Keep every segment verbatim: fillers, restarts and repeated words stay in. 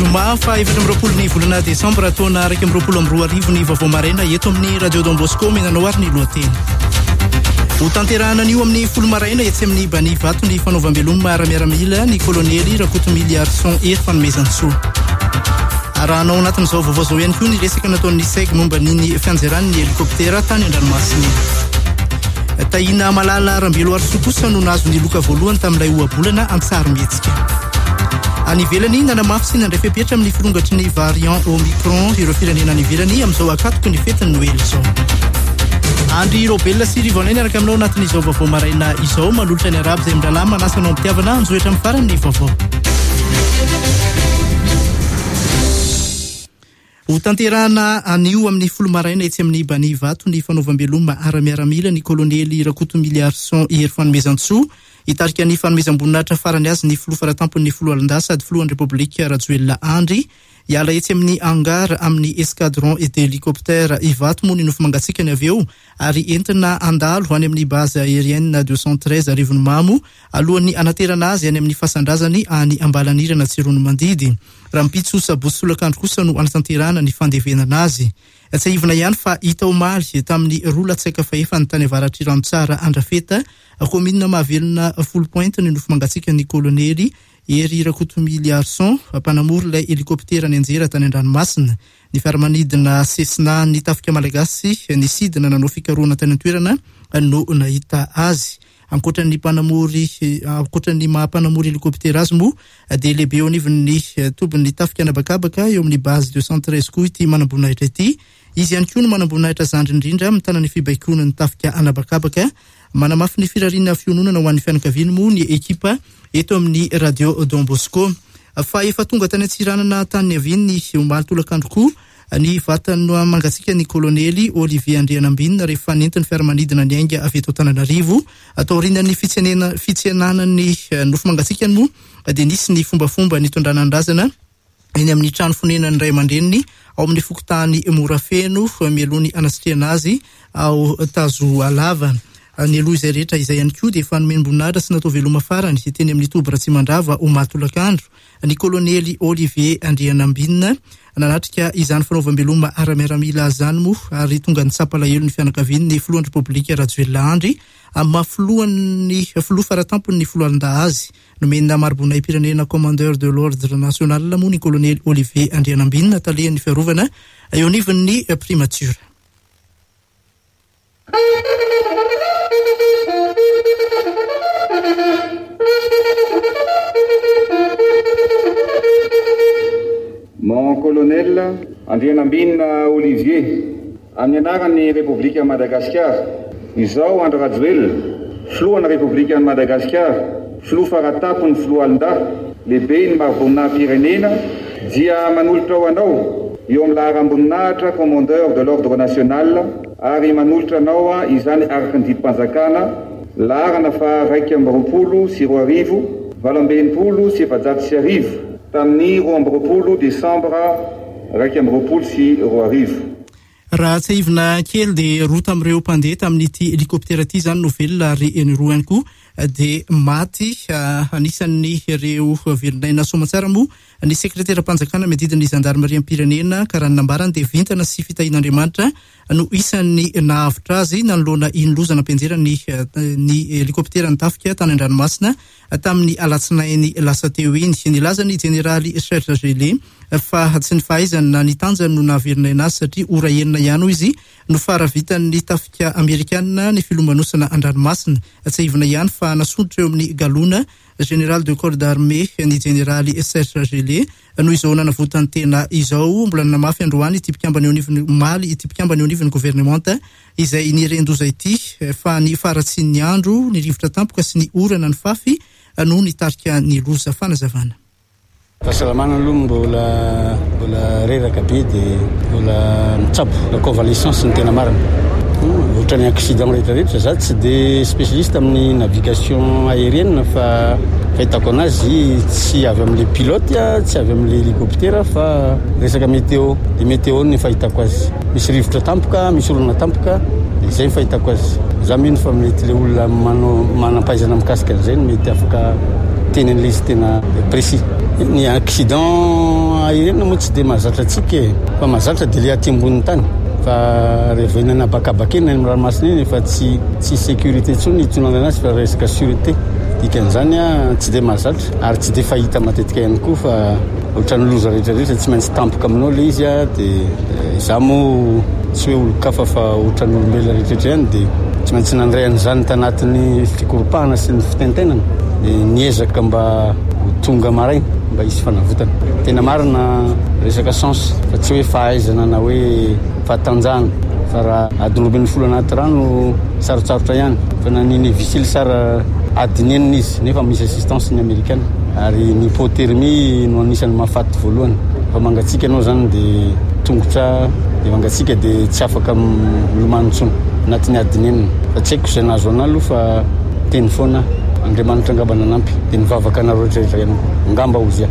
Zoma fa efatra amby roapolo ny volana Desambra taona iraika amby roapolo amby roa arivo ny vaovao maraina eto amin'ny Radio Don Bosco menanao ary ny lohateny. Ho tanterahana an'io amin'ny folo maraina etsy amin'ny Banivato ny fanaovam-beloma ara-miaramila ny kolonely Rakotomily Arson ery fanomezan-tsoa. Arahanao anatin'izao vaovao zao ihany koa ny resaka nataon'ny S E G momba ny fianjeran'ny helikoptera tany an-dranomasina. Tahina malala Rambelo Arsokosa no nahazo ny loka voalohany tamin'ilay ohabolana Antsary Mihetsika. Any ivelany nanamafy sy nandray fepetra amin'ny filongatry ny variant Omicron ireo firenena any ivelany amin'izao akatoko ny fetin'ny Noely izao. Andry Robella sy Rivonainy araka aminao anatin'izao vaovao maraina izao manolotra ny arabo izay mirahalahy manasa anao mitiavana anjoetra amin'ny farany ny vaovao. Ho tanterahana anio amin'ny folo maraina etsy amin'ny Banivato ny fanaovam-beloma ara-miaramila ny kolonely Rakotomily Arson ery fanomezan-tsoa hitarika ny fanomezam-boninahitra farany azy ny filoha faratampon'ny filoha Alindà sady filohan'ny Repoblika Rajoelina Andry hiala etsy amin'ny hangar amin'ny escadron et hélicoptère Ivato moa ny nofo mangatsikany avy eo ary entina andalo ho any amin'ny base aérienne deux cent treize Arivony Mamo alohan'ny anaterana azy any amin'ny fasandrazany any Ambalanirana Tsirono Mandidy. Rampitsosa Botsolakandro kosa no anatanterahana ny fandevenana azy. Tsy ivona ihany fa hita omaly tamin'ny rola tsaika fa efa ny tany avaratry Rantsara Andrafeta kominina mahavelona full point ny nofo mangatsika ny kolonely ery Rakotomily Arson mpanamory ilay helikoptera ny anjera tany an-dranomasina. Ny fiaramanidina Sesna ny tafika malagasy ny sidina nanao fikarohana tany an-toerana no nahita azy. Ankoatran'ny mpanamory ankoatran'ny maha-mpanamory helikoptera azy moa dia lehibe eo anivon'ny tobin'ny tafika anabakabaka eo amin'ny base deux cent treize koa ity manam-boninahitra ity. Izy ihany koa no manam-boninahitra zandry indrindra amin'ny tanany fibaikoana ny tafika anabakabaka. Manamafy ny firariana fiononana ho an'ny fianakaviany moa ny ekipa eto amin'ny Radio Don Bosco. Fa efa tonga tany Antsiranana tany aviny ny omaly tolakandro koa ny vatany mangatsika ny kolonely Olivier Andrianambinina rehefa nentiny fiaramanidina ny aingana avy eto Antananarivo atao rinan'ny fitsenena fitsenanan'ny nofo mangatsikany moa dia nisy ny fombafomba ny tondranandrazana eny amin'ny trano fonenan'ny ray aman-dreniny ao amin'ny fokotany Morafeno mielony anasitriana azy ao Tazo Alava. Ny aloha izay rehetra izay ihany koa dia fanomem-boninahitra sy natao veloma farany teny amin'ny Tobo Ratsimandrava omaly tolakandro ny kolonely Olivier Andrianambinina nanatrika izany fanaovam-beloma ara-miaramila zany moa ary tonga nitsapa lahelo ny fianakaviany ny filohan'ny Repoblika Rajoelina Andry amin'ny mahafilohan'ny filoha faratampon'ny filoha Alindà azy nomena marbonay-pirenena commandeur de l'ordre national moa ny kolonely Olivier Andrianambinina talehan'ny fiarovana eo anivon'ny primature. Mon colonel Andrianambinina Olivier amin'ny anaran'ny Repoblika Madagasikara izao Andry Rajoelina filohan'ny Repoblika Madagasikara filoha faratapon'ny filoha Alindà lehibe ny marbonina-pirenena dia manolotra ho anao eo amin'ny laharam-boninahitra commandeur de l'ordre national ary manolotra anao izany araka ny didim-panjakana laharana fa raika amby roapolo sy roa arivo valo amby enimpolo sy efajato sy arivo tamin'ny roa amby roapolo Desambra raika amby roapolo sy roa arivo. Raha tsy ivona kely dia roa tamin'ireo mpandeha tamin'ity helikoptera ity zany no velona ary eny roa ihany koa dia maty anisan'ny ireo velon'aina soamantsara moa ny sekretera-panjakana miadidin'ny zandarmeriam-pirenena karaha ny nambarany dia vintana sy fitahian'Andriamanitra no isan'ny nahavitra azy nanoloana inolozana ampenjera ny ny helikoptera nitafika tany an-dranomasina tamin'ny alatsinainy lasa teo iny. Nilaza ny jeneraly Serge Gelé fa tsy ny fahaizana ny tanjany no nahavelona azy satria ora enina ihany izy no faravitan'ny tafika Amerikanina ny filomanosana an-dranomasina. Tsy ivona ihany fa nasondrotra eo amin'ny galona général de corps d'armée ny jeneraly Serge Gelé no izao nanavotany tena izao mbola namafy androany ity mpikambany eo anivon'ny omaly ity mpikambany eo anivon'ny gouvernemanta izay nirendoza ity fa ny faratsy ny andro ny rivotra tampoka sy ny orana ny fafy no nitarika ny loza fanazavana. Fahasalamana aloha mbola mbola reraka be dia mbola mitsabo la convalescence ny tena marina. Ohatra ny accident rehetrarehetra za tsy dia spécialiste amin'ny navigation aérienne fa fahitako anazy tsy avy amin'ilay pilote tsy avy amin'ilay hélicoptère fa resaka météo dia météo ny fahitako azy misy rivotra tampoka misy olona tampoka dia izay ny fahitako azy za mino fa mety ilay olona manao manampahaizana mikasika an'izay no mety afaka teny an'ilay izy tena précis. Ny accident aérien moa tsy dia mahazatra antsika e, fa mahazatra dia ilay aty amboniny tany. Fa rehefa inana bakabakena ny ranomasina iny fa tsy tsy sécurité tsony itonana anazy fa resaka sûreté. Dikan'izany a tsy dia mahazatra ary tsy dia fahita matetika ihany koa fa ohatran'ny loza rehetrarehetra tsy maintsy tampoka aminao ilay izy a dia izaho moa tsy hoe olo-kafa fa ohatran'ny olombelona rehetrarehetra ihany dia tsy maintsy nandray an'izany tanatin'ny fikoropahana sy ny fitentenana dia niezaka mba ho tonga maraina mba hisy fanavotana. Tena marina resaka chance fa tsy hoe fahaizana na hoe fahatanjahana fa raha adiny folo anaty rano sarotsarotra ihany fa naniny visile sara adinenina izy nefa misy assistance ny américaine ary ny hypothermie no anisany mahafaty voalohany fa mangatsika ianao zany dia tongotra dia mangatsika dia tsy afaka milomano intsony anatin'ny adinenina fa tsy haiko izay nahazo analo fa teny foana Andriamanitra angamba nanampy dia nivavaka anareo rehetrarehetra ihany koa ngamba ozy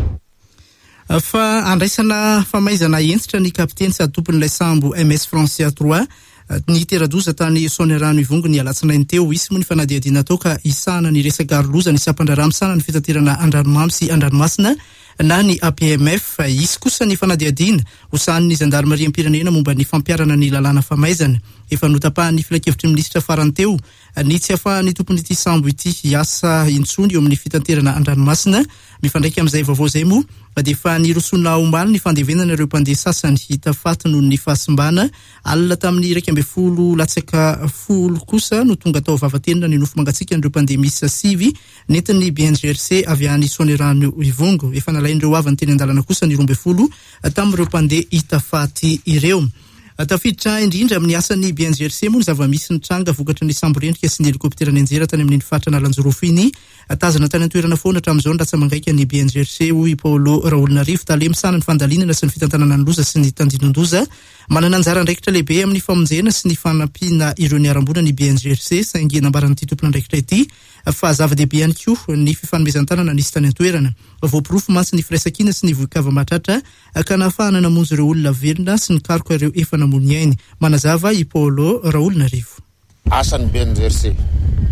a fa andraisana famaizana entitra ny kapiteny sady tompon'ilay sambo M S Francia trois ny teradoza tany Sonerano ivongo ny alatsinainy teo isy moa ny fanadihadiana tao ka isana ny resaka aroloza ny sapandrarà misana ny fitaterana andranomamy sy andranomasina na ny A P M F. Isy kosa ny fanadihadiana hosan'ny zandarmaria am-pirenena momba ny fampiarana ny lalàna famaizana. Efa notapahan'ny filakevitry minisitra farany teo ny tsy afahan'ny tompon'ity sambo ity hiasa intsony eo amin'ny fitaterana andranomasina. Mifandraiky amin'izay vaovao zay moa dia efa nirosona omaly ny fandevenana ireo mpandeha sasany hita faty noho ny fahasimbana. Alina tamin'ny iraika ambin'ny folo latsaka folo kosa no tonga tao vavatenina ny nofo mangatsika ireo mpandeha misy sivy nentin'ny B N G R C avy any Sonerano ivongo. Efa nalain'ireo avy ny teny an-dalana kosa ny roa ambin'ny folo tamin'ireo mpandeha hita faty ireo. Tafiditra indrindra amin'ny asan'ny B N G R C moa ny zava-misy ny tranga vokatry ny sambo rendrika sy ny helikoptera ny anjera tany amin'ny faritra Nalanjorofo iny. Tazana tany an-toerana foana hatramin'izao ny ratsa mangaika ny B N G R C hoy Paolo Raolonarivo talemisana ny fandalinana sy ny fitantanana ny loza sy ny tandinondoza. Manana anjara andraikitra lehibe amin'ny famonjena sy ny fanampiana ireo ny arambona ny B N G R C saingy nambaran'ity tompona andraikitra ity fa zava-dehibe ihany koa ny fifanomezan-tanana nisy tany an-toerana. Voapirofo mantsy ny firaisankina sy ny voikava matratra ka nahafahana namonjy ireo olona velona sy ny karoka ireo efa namony ainy. Manazava i Paolo Raolonarivo. Asan'ny B N G R C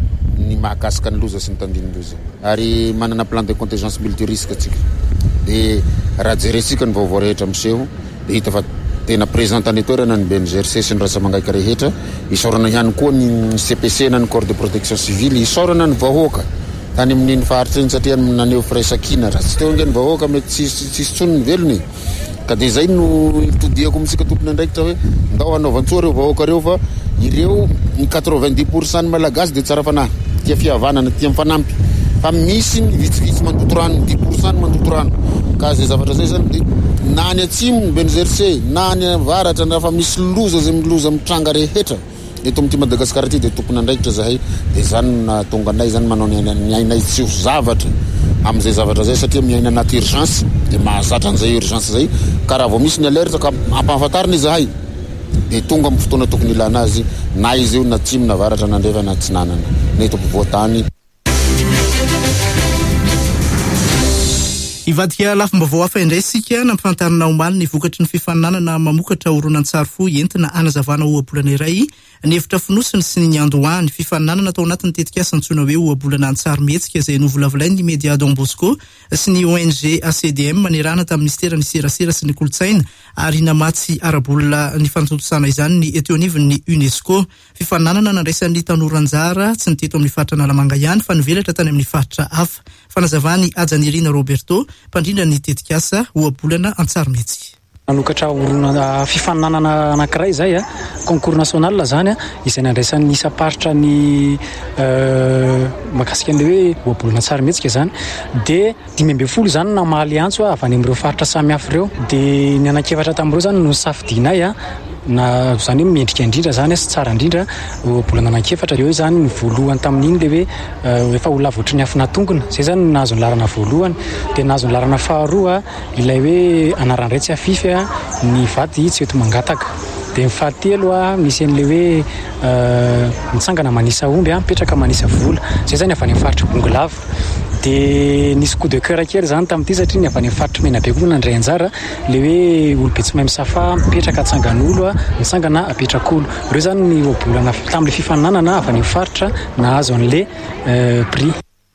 ny mahakasika ny loza sy ny tandinondoza ary manana plan de contingence multirisque atsika dia raha jerentsika ny vaovao rehetra miseho dia hita fa tena présent tany toerana ny B N G R C sy ny rasa mangaika rehetra. Isaorana ihany koa ny C P C na ny corps de protection civile isaorana ny vahoaka tany amin'iny faharitra iny satria naneo firaisankina raha tsy teo inge ny vahoaka mety tsisy tsony ny velony ka dia zay no itodiako amintsika tompony andraikitra hoe ndao hanaovantsoa reo vahoaka reo fa ireo ny quatre-vingt-dix pourcent ny malagasy dia tsara fanahy tia fihavanana tia mifanampy fa misy ny vitsivitsy mandoto rano dix pourcent ny mandoto rano ka zay zavatra zay zany dia na any atsimo ny B N G R C na any avaratra na fa misy loza zay miloza mitranga rehetra eto amin'ity Madagasikara ity dia tompony andraikitra zahay dia zany na tonga anay zany manao ny ainay tsy ho zavatra amin'izay zavatra zay satria miaina anaty urgence dia mahazatra an'izay urgence zay ka raha vao misy ny alerte ka ampahafantariny zahay dia tonga amin'ny fotoana tokony ilana azy na izy io na tsimo na varatra na andreva na tsy nanana na eto ampovoan-tany. Ivadika lafim-baovao hafa indray sika nampifantarina omaly ny vokatry ny fifaninanana mamokatra horonan-tsary fo entina anazavana ohabolana iray ny hevitra finosiny sy ny andohany. Fifaninanana tao anatin'ny tetikasa antsoina hoe ohabolana an-tsary mihetsika izay novolavolainy ny média Don Bosco sy ny O N G A C D M manerana tamin'ny ministera ny serasera sy ny kolotsaina ary namatsy arabolona ny fantontosana izany ny teo anivon'ny UNESCO. Fifaninanana nandraisan'ny tanoranjara tsy ny teto amin'ny faritra Nalamanga ihany fa nivelatra tany amin'ny faritra hafa. Fanazavany Ajanirina Roberto mpandrindra ny tetikasa ohabolana an-tsary mihetsika. Nanokatra orona fifaninanana anankiray zay a concours national zany a izay nandraisan'ny isaparitra ny mahakasika an'ilay hoe ohabolana an-tsary mihetsika zany dia dimy ambin'ny folo zany namaly antso avy any amin'ireo faritra samy hafa ireo dia ny anankefatra tamin'ireo zany no safidinay a na zany hoe mendrika indrindra zany sy tsara indrindra ohabolana anankefatra eo zany ny voalohany tamin'iny le hoe efa ho lavotry ny afina tongona zay zany nahazo ny larana voalohany dia nahazo ny larana faharoa ilay hoe anaran'iray tsy afify a ny vady tsy eto mangataka dia ny fahatelo a misy an'le hoe mitsangana manisa omby a mipetraka manisa vola zay zany avy any amin'ny faritra Bongolava dia nisy coup de cœur kely zany tamin'ity satria ny avy any amin'ny faritra Menabe koa nandray anjara le hoe olobe tsy mahay misafa mipetraka atsangan'olo a mitsangana apetrak'olo ireo zany ny ohabolana tamin'le fifaninanana avy any amin'ny faritra nahazo an'le prix.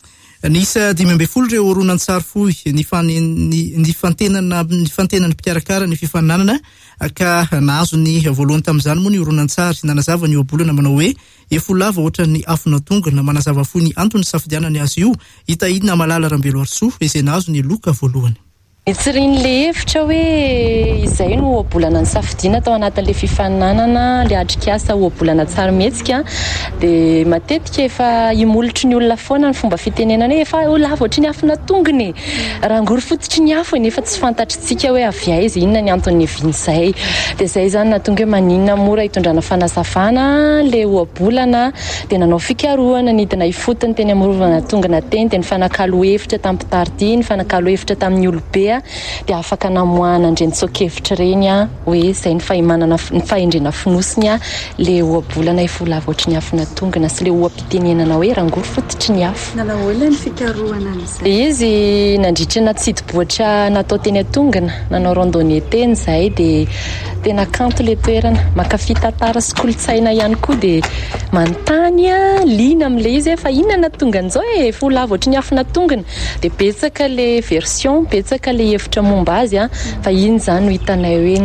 Nisa dimy amby folo ireo horonan-tsary fohy ny fantenana ny fantenany mpikarakara ny fifaninanana ka nahazo ny voalohany tamin'izany moa ny horonan-tsary nanazava ny oabolana manao hoe efo lava ohatra ny afona tongona manazava fohy ny antony safidianany azy io hita inona malala Rambelo Arsoa izay nahazo ny loka voalohany. Itsiriny le hevitra hoe izay no oabolana ny safidiana tao anatin'le fifaninanana le adrikasa oabolana tsara mihetsika dia matetika efa imolotry ny olona foana ny fomba fitenenana efa lava ohatry ny afona tongony rangory fototry ny afo nefa tsy fantatritsika hoe avy aiza inona ny antony vin'izay dia izay zany natonga maninona mora hitondrana fanazavana le oabolana dia nanao fikarohana nidina ifotony teny amorovana tongona teny dia ny fanakalo hevitra tamin'ny mpitarity ny fanakalo hevitra tamin'ny olobe dia afaka namoahana ndrenitsokevitra reny a hoe izay ny fahimanana ny fahendrena finosiny a le oabolana efa lava ohatry ny afona tongona sy le oam-pitenenana hoe rangory fototry ny afo. Nanahoana ny fikarohana an'izay? Izy nandritra natsidiboatra natao teny atongona nanao randonnée teny izay dia tena kanto le toerana makafy tantara sy kolontsaina ihany koa dia manontany a liana amin'ilay izy fa inona natonga an'izao e efa lava ohatry ny afona tongona dia betsaka le version betsaka le hevitra momba azy a fa iny zany no hitanay hoe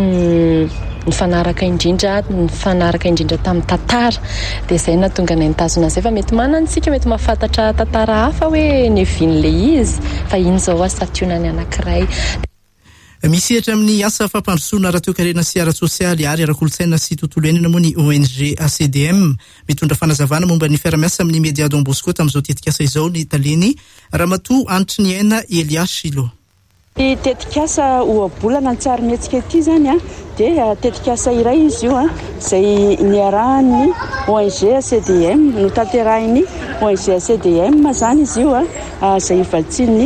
ny fanaraka indrindra ny fanaraka indrindra tamin'ny tantara dia izay natonga nay nitazona izay fa mety manantsika mety mahafantatra tantara hafa hoe ny vin'le izy fa iny zao a sationany anankiray. Misy ehatra amin'ny asa fampandrosoana ara-toekarena sy ara-tsosialy ary ara-kolotsaina sy tontolo iainana moa ny O N G A C D M mitondra fanazavana momba ny fiara-miasa amin'ny Media Don Bosco tamin'izao tetikasa izao ny Taleny Ramatoa Antry ny Aina Elias Shilo. I tetikasa oabolana ny tsara mihetsika ity zany a dia tetikasa iray izy io a izay niarahan'ny O N G A C D M no tanterahiny O N G A C D M zany izy io a izay valitsin'ny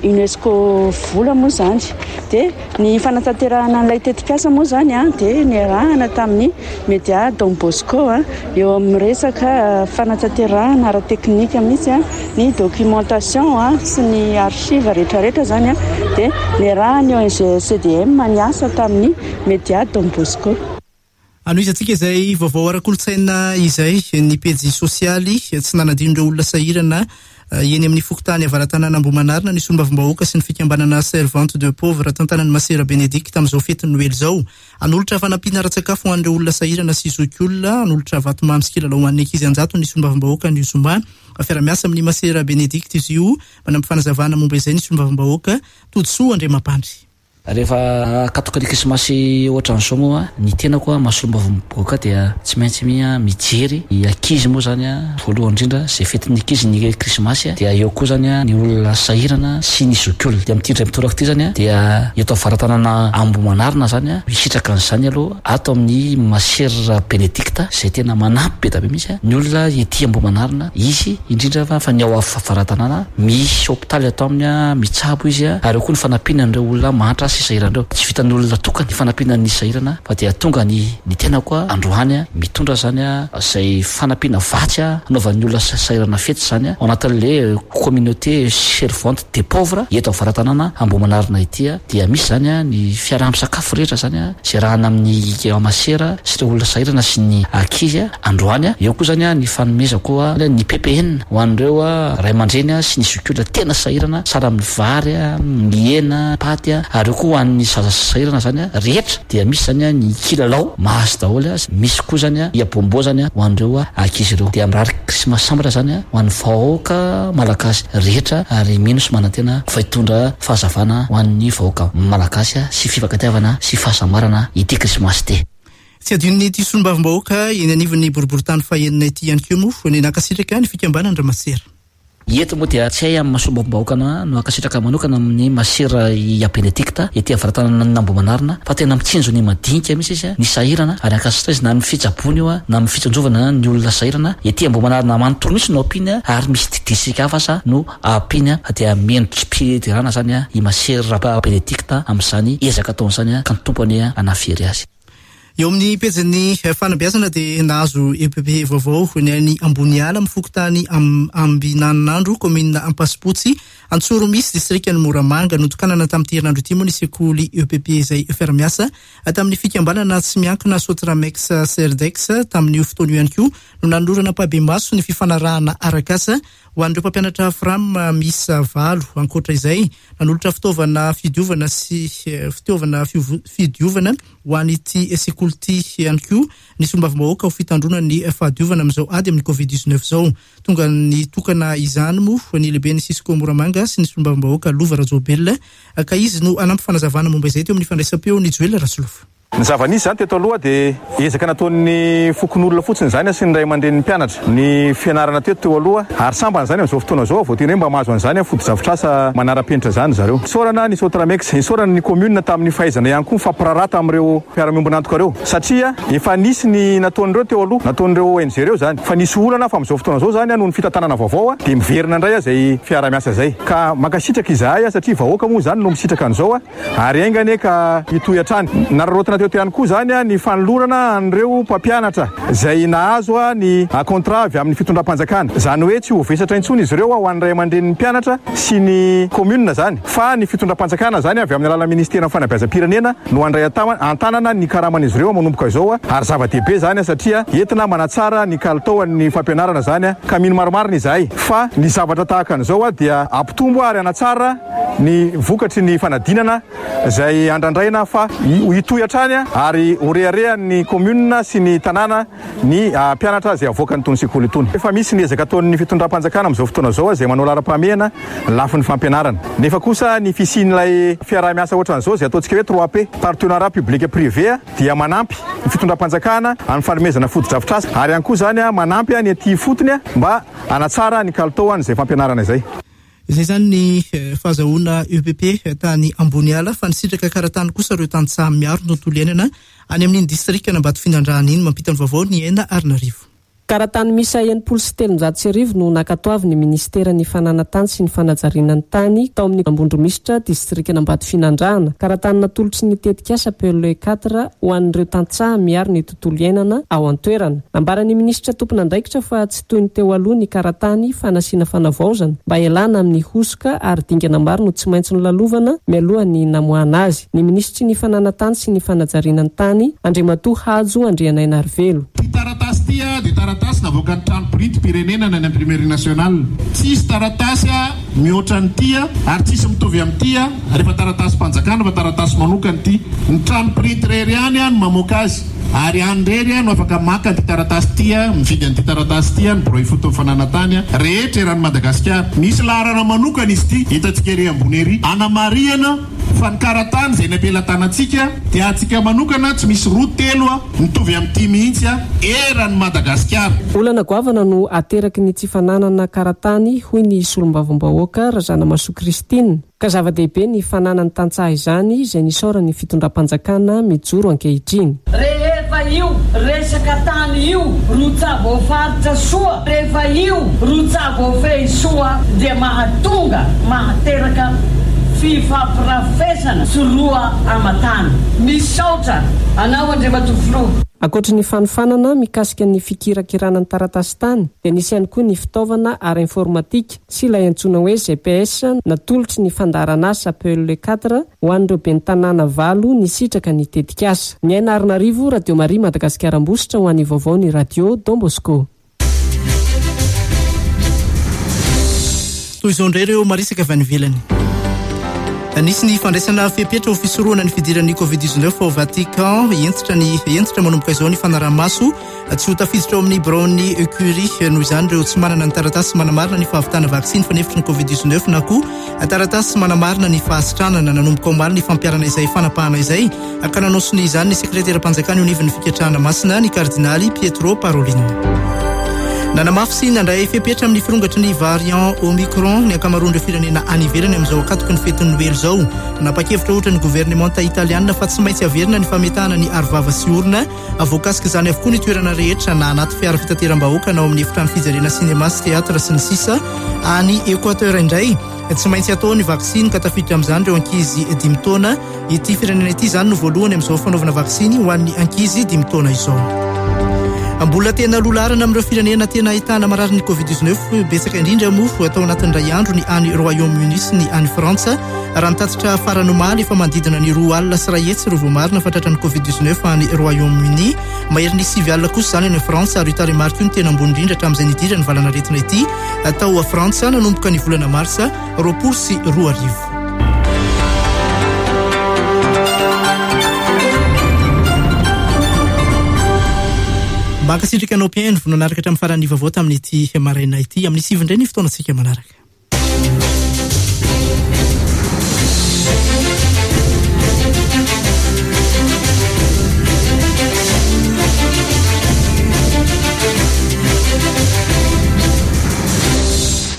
UNESCO vola moa zany dia ny fanatanterahana an'ilay tetikasa moa zany a dia niarahana tamin'ny Media Don Bosco a eo amin'ny resaka fanatanterahana ara-teknika mihitsy a ny documentation a sy ny archive rehetrarehetra zany a dia niarahany O N G A C D M niasa tamin'ny Media Don Bosco. Anoizatsika izay vaovao ara-kolotsaina izay ny pejy sosialy tsy nanadinondreo olona sahirana eny amin'ny fokontany avaran-tanàna Ambohimanarina ny sombavim-bahoaka sy ny fikambanana servante de pauvre tantanan'ny Masera Benedict amin'izao fety Noely izao anolotra fanampiana ara-tsakafo ho an'ireo olona sahirana sy zokiolona anolotra vatomamy sy kilalao ho an'ny ankizy anjato ny sombavim-bahoaka ny Zomba fiara-miasa amin'ny Masera Benedict izy io manampy fanazavana momba izay ny sombavim-bahoaka Todosoa Andriamapandry. Rehefa katoka ny krismasy ohatran'izao moa ny tena koa mahasombavim-bahoaka dia tsy maintsy mia mijery ny ankizy moa zany a voalohany indrindra izay fetin'ny ankizy ny krismasy dia eo koa zany a ny olona sahirana sy ny zokiolona dia amin'ity ndray mitoraka ity zany a dia eto avaran-tanàna Ambohimanarina zany a misitraka an'izany aloha ato amin'ny Masera Benedicta izay tena manampy be da be mihitsy a ny olona ety Ambohimanarina izy indrindra fa fa ny ao avaran-tanàna misy hôpitaly atao amin'ny a mitsabo izy a ary eo koa ny fanampiana an'ireo olona mahatra sy sahirandreo tsy vitan'ny olona toka ny fanampiana ny sahirana fa dia tonga ny ny tena koa androany a mitondra zany a izay fanampiana vatsy a anaovan'ny olona sahirana fety zany a ao anatin'le communauté servante des pauvres eto avaran-tanàna Ambohimanarina ity a dia misy zany a ny fiaraha-misakafo rehetra zany a izay rahana amin'ny Masera sy ireo olona sahirana sy ny ankizy a androany a eo koa zany a ny fanomeza koa ny P P N ho an'ireo a ray aman-dreny a sy ny zokiolona tena sahirana sara amin'ny vary a ny hena paty a ary koa an'ny zaza sahirana zany a rehetra dia misy zany a ny kilalao mahazo daholo a misy koa zany a iabombo zany a ho an'ireo ankizy ireo dia mirary krismasy sambatra zany a ho an'ny vahoaka malagasy rehetra ary mino sy manantena fahitondra fahazavana ho an'ny vahoaka malagasy sy fifankatiavana sy fahasamarana ity krismasy ty. Tsy adinony ity sombavim-bahoaka eny anivon'ny boriboritany fahenina ity ihany koa moa ny nakasitraka ny fikambanana Andriamasera. Eto moa dia tsy hay amin'ny mahasombavim-bahoaka no akasitraka manokana amin'ny Masera ya Benedicta ety avaran-tanàna Ambohimanarina fa tena mitsinjo ny madinika mihitsy izy ny sahirana ary akasitra izy na ny fitsabony io a na ny fitsanjovana ny olona sahirana ety Ambohimanarina manontolo mihitsy no ampiny ary misy didisika hafa sa no ampiny dia miendrim-pidirana zany a i Masera Benedicta amin'izany ezaka ataony zany ka ny tompony anafiry azy. eo amin'ny pejiny fanabeazana dia nahazo E P P vaovao ny any Amboniala mifokotany Ambinanandro commune Ampasipotsy Antsoro misy distrikany Moramanga notokanana tamin'ny herinandro ity moa ny sekoly E P P izay fermiasa tamin'ny fikambanana tsy miankina Sotramex Serdex tamin'ny fotoana ihany koa no nanorana Pabemasy ny fifanarahana arakasa ho an'ireo mpampianatra Fram misa valo ankoatra izay nanolotra fitaovana fidiovana sy fitaovana fidiovana ho an'ity sekoly ity ihany koa ny sombavim-bahoaka ho fitandrona ny fahadiovana amin'izao ady amin'ny covid dix-neuf zao tonga ny tokana izany moa ny lehibe ny Sisiko Moramanga sy ny sombavim-bahoaka Lova Rajobel ka izy no anampy fanazavana momba izay teo amin'ny fandraisam-peo ny Joel Rasolofo. Ny zava-nisy zany teto aloha dia ezaka nataon'ny fokon'olona fotsiny zany sy ny ray aman-dren'ny mpianatra ny fianarana teto teo aloha ary sambana zany amin'izao fotoana zao vao tena hoe mba mahazo an'izany foto-drafitrasa manara-penitra zany zareo nisaorana ny Sotramex nisaorana ny commune tamin'ny fahaizana ihany koa mifampirarata amin'ireo mpiara-miombonantoka reo satria efa nisy ny nataon'ireo teo aloha nataon'ireo O N G reo zany fa nisy olana fa amin'izao fotoana zao zany noho ny fitantanana vaovao dia miverina indray izay fiara-miasa zay ka makasitraka izahay satria vahoaka moa zany no misitraka an'izao ary aingane ka hitoy hatrany nararotana teo ihany koa zany ny fanolorana an'ireo mpampianatra izay nahazo ny contrat avy amin'ny fitondram-panjakana zany hoe tsy ho vesatra intsony izy ireo ho an'ny ray aman-dren'ny mpianatra sy ny commune zany fa ny fitondram-panjakana zany avy amin'ny alalan'ny ministera fanabeazam-pirenena no andray antanana ny karaman'izy ireo manomboka izao ary zava-dehibe zany satria entina manatsara ny kalitaon'ny fampianarana zany ka mino maromarina izahay fa ny zavatra tahaka an'izao dia ampitombo ary anatsara ny vokatry ny fanadinana izay andrandraina fa hitoy hatrany ary oreharehan'ny commune sy ny tanàna ny mpianatra izay avoakany itony sekoly itony. Efa misy ny ezaka ataon'ny fitondram-panjakana amin'izao fotoana izao izay manao laram-pahamehana lafin'ny fampianarana. Nefa kosa ny fisian'ilay fiaraha-miasa ohatran'izao izay ataontsika hoe trois P partenariat public privé dia manampy ny fitondram-panjakana amin'ny fanomezana foto-drafitrasa ary ihany koa zany manampy ny aty fotony mba hanatsara ny kalitaon'izay fampianarana izay. Izay zany ny fahazahoana E P P tany Amboniala fa nisitraka karatany kosa ireo tantsaha miaro no tontolo iainana any amin'iny distrikana Ambato-Finandrahana iny mampita ny vaovao ny Ena Arinarivo. Karatany misa enimpolo sy telonjato sy arivo no nakatoavy ny ministera ny fananantany sy ny fanajarianany tany tao amin'ny Ambondromisitra distrikana Ambato-Finandrahana. Karatany natolotry ny tetikasa Pele quatre ho an'ireo tantsaha miaro ny tontolo iainana ao an-toerana. Nambaran'ny ministra tompona andraikitra fa tsy toy ny teo aloha ny karatany fanasiana fanavaozana mba ialana amin'ny hosoka ary dingana maro no tsy maintsy nolalovana mialoha ny namoahana azy. Ny ministry ny fananantany sy ny fanajarianany tany Andriamatoa Hajo Andrianaina Arivelo. Taratasy tia dia taratasy navoakan'ny trano printy pirenena ny imprimerie nationale. Tsisy taratasy mihoatra ny tia ary tsisy mitovy amin'ny tia rehefa taratasy mpanjakana fa taratasy manokana ity. Ny trano printy rery ihany no mamoaka azy ary any rery no afaka maka ny taratasy tia mividy an'ity taratasy tia ny bureau foto fananantany rehetra eran'ny Madagasikara. Misy laharana manokana izy ity hitantsika ery ambony ery anamariana fa ny karatany izay nampelantanantsika dia atsika manokana tsy misy roa telo mitovy amin'ity mihitsy eran'ny Madagasikara. Olana goavana no ateraky ny tsy fananana karatany hoy ny solombavambahoaka Razana Maso Kristine. Ka zava-dehibe ny fananany tantsaha izany izay nisaorany fitondram-panjakana mijoro ankehitriny. Rehefa io resaka tany io rotsa voafaritra soa, rehefa io rotsa voafehy soa dia mahatonga mahateraka fifampirafesana sy roa amatany. Misaotra anao Andriamatoa Filoha. Ankoatra ny fanofanana mikasika ny fikirakiranany taratasy tany dia nisy ihany koa ny fitaovana ara informatika sy ilay antsoina hoe G P S natolotry ny fandarana asa Pele quatre ho an'ireo ben'ny tanàna valo nisitraka ny tetikasa. Ny Aina Arinarivo, Radio Maria Madagasikara Ambositra ho an'ny vaovao ny Radio Don Bosco. Toy izao indray ireo marisaka avy any ivelany. Nisy ny fandraisana fepetra ho fisoroana ny fidiran'ny covid dix-neuf ao Vatican entitra ny entitra manomboka izao ny fanaraha-maso tsy ho tafiditra ao amin'ny Braony Curie noho izany ireo tsy manana ny taratasy manamarina ny fahavitana vaksiny fanefitra ny covid dix-neuf na koa taratasy manamarina ny fahasitranana nanomboka ao maro ny fampiarana izay fanapahana izay ka nanosony izany ny sekretera mpanjakana io nivon'ny fiketrahana masina ny kardinaly Pietro Parolin. nanamafy sy nandray fipetra amin'ny firongatry ny variant omicron ny ankamaroan'ireo firenena any ivelany amin'izao akatoky ny fety noely zao. Napakevitra ohatra ny gouvernemanta italiana fa tsy maintsy averina ny fametahana ny arovava sy orona avoakasika izany avokoa ny toerana rehetra na anaty fiara fitateram-bahoaka na ao amin'ny efitrano fijerena sinema sy teatra sy ny sisa any Équateur indray. Tsy maintsy atao ny vaksiny ka tafiditra amin'izany ireo ankizy dimy taona. Ity firenena ity izany no voalohany amin'izao fanaovana vaksiny ho an'ny ankizy dimy taona izao. Mbola tena lolarana amin'ireo firenena tena ahitana marary ny covid dix-neuf betsaka indrindra moa atao anatin'ny ray andro ny any Royaume-Uni sy ny any Frantsa raha nitatitra faranomaly efa manodidina ny roa alina sy ray hetsy ireo voamarina fatratra ny covid dix-neuf any Royaume-Uni. Mahery ny sivy alina kosa izany any Frantsa ary tarehimarika io ny tena ambony indrindra hatramin'izay nidira ny valana retina ity atao Frantsa nanomboka ny volana marsa roapolo sy roa arivo. Makasitrika anao mpiaino vonanaraka hatramin'ny farany vavao tamin'ity maraina ity amin'ny sivindray ny fotoanantsika manaraka.